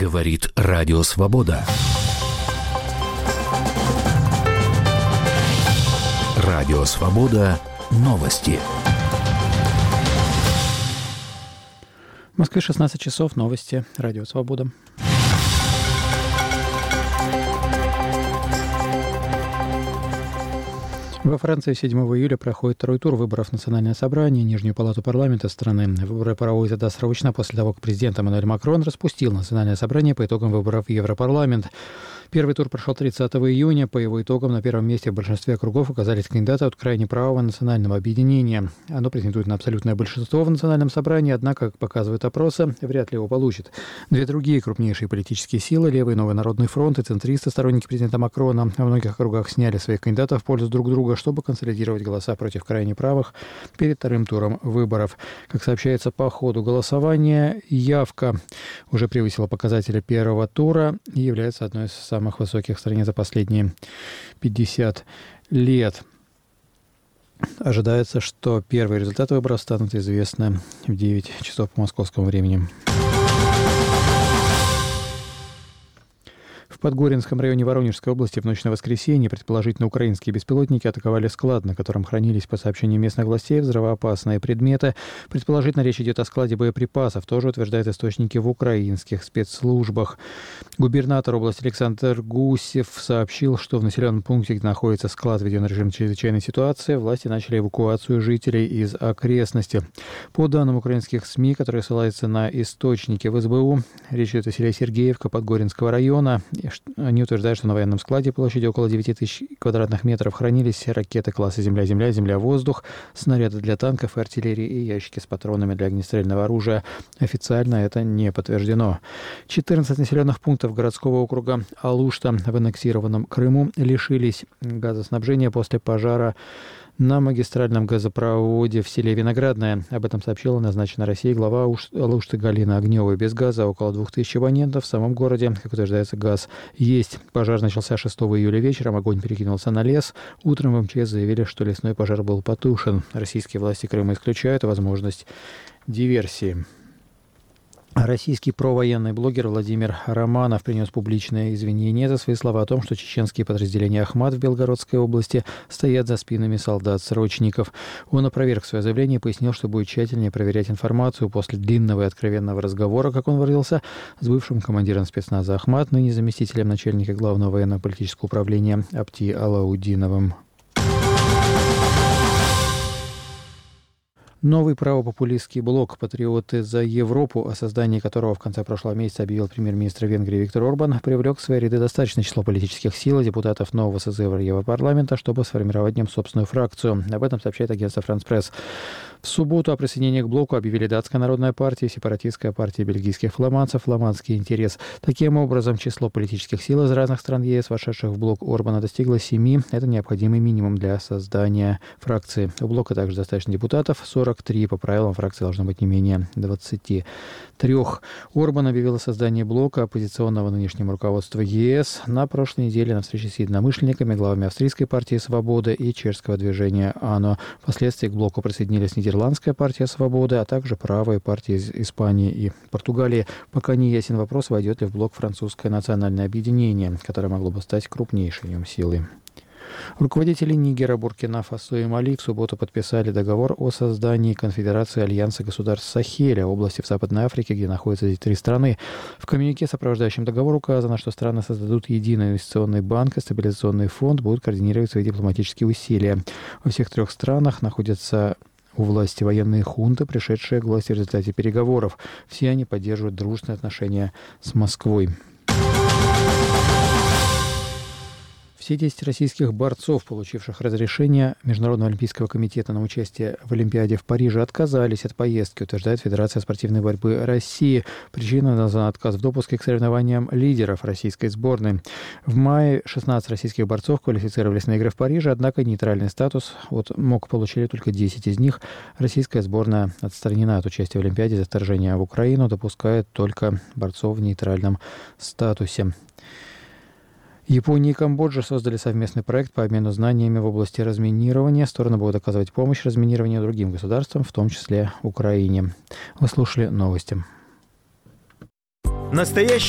Говорит Радио Свобода. Радио Свобода. Новости. В Москве 16 часов. Новости. Радио Свобода. Во Франции 7 июля проходит второй тур выборов в Национальное собрание, Нижнюю палату парламента страны. Выборы проводятся досрочно после того, как президент Эммануэль Макрон распустил Национальное собрание по итогам выборов в Европарламент. Первый тур прошел 30 июня. По его итогам на первом месте в большинстве округов оказались кандидаты от крайне правого национального объединения. Оно претендует на абсолютное большинство в Национальном собрании, однако, как показывают опросы, вряд ли его получит. Две другие крупнейшие политические силы, Левый Новый Народный фронт и центристы, сторонники президента Макрона, во многих округах сняли своих кандидатов в пользу друг друга, чтобы консолидировать голоса против крайне правых перед вторым туром выборов. Как сообщается по ходу голосования, явка уже превысила показатели первого тура и является одной из самых высоких в стране за последние 50 лет. Ожидается, что первые результаты выборов станут известны в 9 часов по московскому времени. В Подгоринском районе Воронежской области в ночь на воскресенье предположительно украинские беспилотники атаковали склад, на котором хранились, по сообщениям местных властей, взрывоопасные предметы. Предположительно, речь идет о складе боеприпасов, тоже утверждают источники в украинских спецслужбах. Губернатор области Александр Гусев сообщил, что в населенном пункте, где находится склад, введен режим чрезвычайной ситуации, власти начали эвакуацию жителей из окрестностей. По данным украинских СМИ, которые ссылаются на источники в СБУ, речь идет о селе Сергеевка Подгоринского района. Они утверждают, что на военном складе площадью около 9 тысяч квадратных метров хранились ракеты класса «Земля-Земля», «Земля-Воздух», снаряды для танков и артиллерии и ящики с патронами для огнестрельного оружия. Официально это не подтверждено. 14 населенных пунктов городского округа Алушта в аннексированном Крыму лишились газоснабжения после пожара на магистральном газопроводе в селе Виноградное. Об этом сообщила назначенная Россией глава Алушты Галина Огнева. Без газа около 2000 абонентов в самом городе, как утверждается, газ есть. Пожар начался 6 июля вечером, огонь перекинулся на лес. Утром в МЧС заявили, что лесной пожар был потушен. Российские власти Крыма исключают возможность диверсии. Российский провоенный блогер Владимир Романов принес публичное извинение за свои слова о том, что чеченские подразделения Ахмат в Белгородской области стоят за спинами солдат-срочников. Он опроверг свое заявление и пояснил, что будет тщательнее проверять информацию после длинного и откровенного разговора, как он выразился, с бывшим командиром спецназа Ахмат, ныне заместителем начальника Главного военно-политического управления Апти Алаудиновым. Новый правопопулистский блок «Патриоты за Европу», о создании которого в конце прошлого месяца объявил премьер-министр Венгрии Виктор Орбан, привлек в свои ряды достаточное число политических сил и депутатов нового созыва Европарламента, чтобы сформировать в нем собственную фракцию. Об этом сообщает агентство «Франс Пресс». В субботу о присоединении к блоку объявили Датская народная партия, Сепаратистская партия бельгийских фламандцев, Фламандский интерес. Таким образом, число политических сил из разных стран ЕС, вошедших в блок Орбана, достигло 7. Это необходимый минимум для создания фракции. У блока также достаточно депутатов, 43. По правилам, фракции должно быть не менее 23. Орбан объявил о создании блока, оппозиционного нынешнему руководству ЕС, на прошлой неделе на встрече с единомышленниками, главами Австрийской партии «Свобода» и чешского движения «АНО». Впоследствии к блоку присоединились Нидерландская партия «Свобода», а также правые партии из Испании и Португалии. Пока не ясен вопрос, войдет ли в блок французское национальное объединение, которое могло бы стать крупнейшей в нем силой. Руководители Нигера, Буркина-Фасо и Мали в субботу подписали договор о создании Конфедерации Альянса государств Сахеля, области в Западной Африке, где находятся эти три страны. В коммюнике, сопровождающем договор, указано, что страны создадут единый инвестиционный банк и стабилизационный фонд, будут координировать свои дипломатические усилия. Во всех трех странах находятся у власти военные хунты, пришедшие к власти в результате переговоров. Все они поддерживают дружные отношения с Москвой. Все 10 российских борцов, получивших разрешение Международного олимпийского комитета на участие в Олимпиаде в Париже, отказались от поездки, утверждает Федерация спортивной борьбы России. Причиной назван отказ в допуске к соревнованиям лидеров российской сборной. В мае 16 российских борцов квалифицировались на игры в Париже, однако нейтральный статус от МОК получили только 10 из них. Российская сборная отстранена от участия в Олимпиаде за вторжение в Украину, допускает только борцов в нейтральном статусе. Япония и Камбоджа создали совместный проект по обмену знаниями в области разминирования. Стороны будут оказывать помощь разминированию другим государствам, в том числе Украине. Вы слушали новости. Настоящий